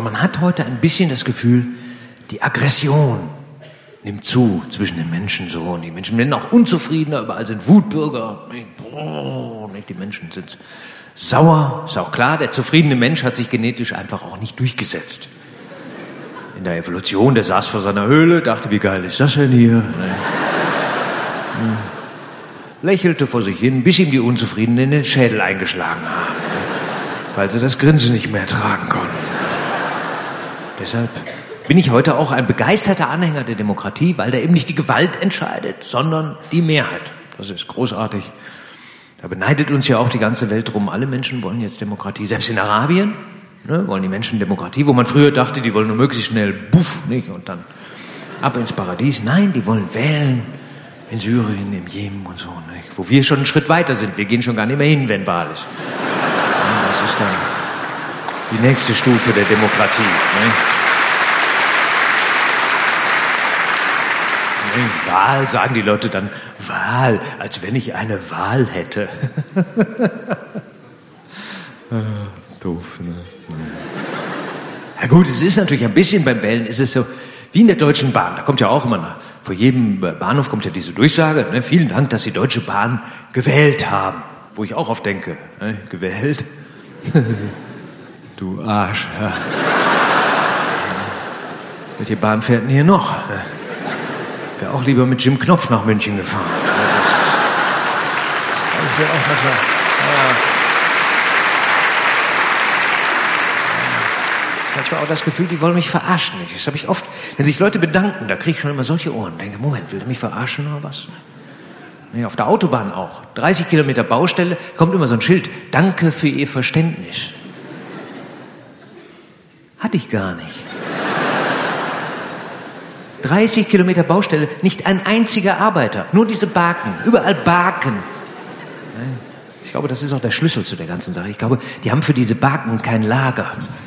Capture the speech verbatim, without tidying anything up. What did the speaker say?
man hat heute ein bisschen das Gefühl, die Aggression nimmt zu zwischen den Menschen so. Und die Menschen werden auch unzufriedener, überall sind Wutbürger. Die Menschen sind sauer, ist auch klar. Der zufriedene Mensch hat sich genetisch einfach auch nicht durchgesetzt. In der Evolution, der saß vor seiner Höhle, dachte, wie geil ist das denn hier? Lächelte vor sich hin, bis ihm die Unzufriedenen in den Schädel eingeschlagen haben, weil sie das Grinsen nicht mehr ertragen konnten. Deshalb bin ich heute auch ein begeisterter Anhänger der Demokratie, weil da eben nicht die Gewalt entscheidet, sondern die Mehrheit. Das ist großartig. Da beneidet uns ja auch die ganze Welt drum. Alle Menschen wollen jetzt Demokratie. Selbst in Arabien, ne, wollen die Menschen Demokratie, wo man früher dachte, die wollen nur möglichst schnell, buff, nicht, und dann ab ins Paradies. Nein, die wollen wählen. In Syrien, im Jemen und so, nicht? Wo wir schon einen Schritt weiter sind. Wir gehen schon gar nicht mehr hin, wenn Wahl ist. Ja, das ist dann die nächste Stufe der Demokratie. Nicht? Wahl, sagen die Leute dann, Wahl, als wenn ich eine Wahl hätte. ah, doof, ne? Ja gut, es ist natürlich ein bisschen beim Wählen, ist es so, wie in der Deutschen Bahn, da kommt ja auch immer nach, vor jedem Bahnhof kommt ja diese Durchsage, ne, vielen Dank, dass Sie Deutsche Bahn gewählt haben. Wo ich auch oft denke, ne, gewählt? Du Arsch. Ja. Welche Bahn fährt denn hier noch? Ich wäre auch lieber mit Jim Knopf nach München gefahren. Das wäre auch manchmal, ja. Manchmal auch das Gefühl, die wollen mich verarschen. Das habe ich oft, wenn sich Leute bedanken, da kriege ich schon immer solche Ohren. Denke, Moment, will der mich verarschen oder was? Nee, auf der Autobahn auch. dreißig Kilometer Baustelle, kommt immer so ein Schild. Danke für Ihr Verständnis. Hatte ich gar nicht. dreißig Kilometer Baustelle, nicht ein einziger Arbeiter. Nur diese Baken, überall Baken. Ich glaube, das ist auch der Schlüssel zu der ganzen Sache. Ich glaube, die haben für diese Baken kein Lager.